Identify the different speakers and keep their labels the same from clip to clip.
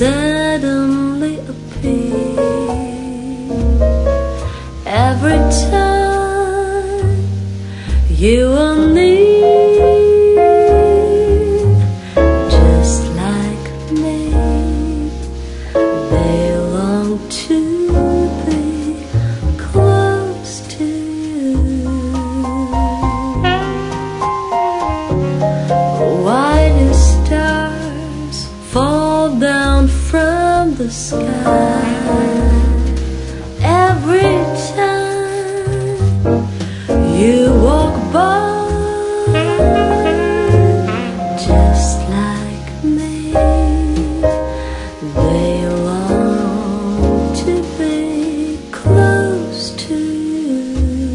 Speaker 1: suddenly appear every time you are near, just like me. They long to be close to you. Why do stars fall down from the sky every time you walk by? Just like me, they long to be close to you.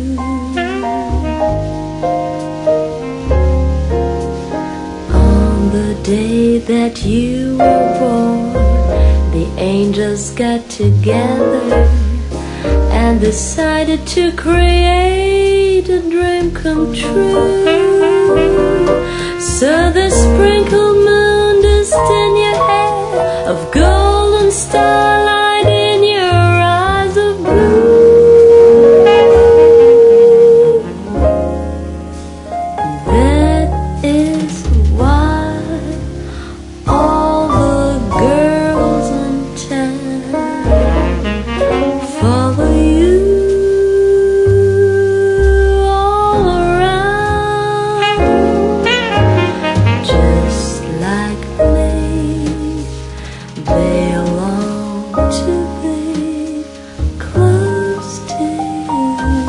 Speaker 1: On the day that you were born, the angels got together and decided to create a dream come true. So they sprinkled moon dust in your hair, of golden starlight in your eyes of blue. That is why all the girls in town follow you all around. Just like me, they long to be close to you.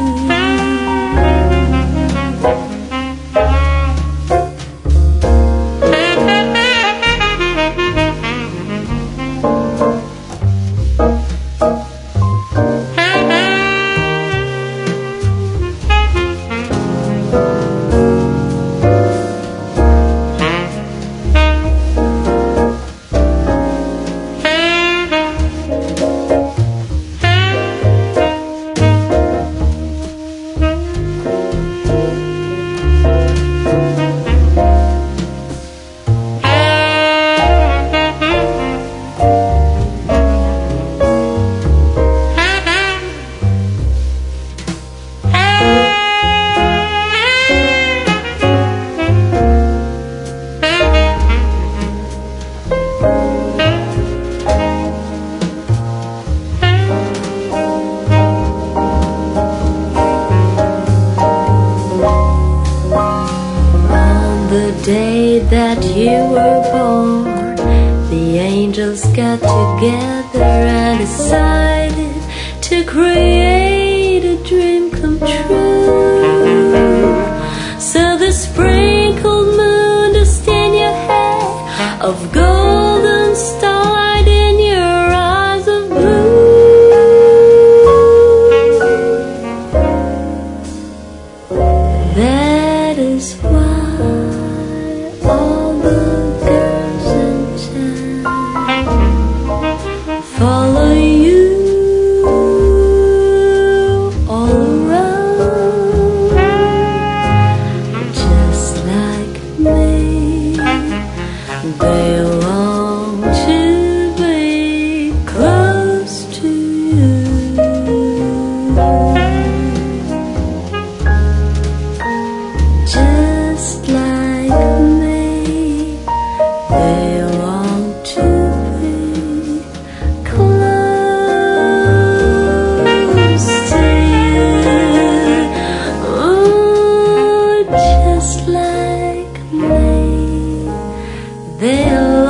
Speaker 1: The day that you were born, the angels got together and decided to create a dream come true. So they sprinkled moon dust in your hair, of golden starlight in your eyes of blue. That is why all the girls in town follow you all around. Just like me, they long to be close to you. Just like me, they long to be close to you. Oh, just like me, they long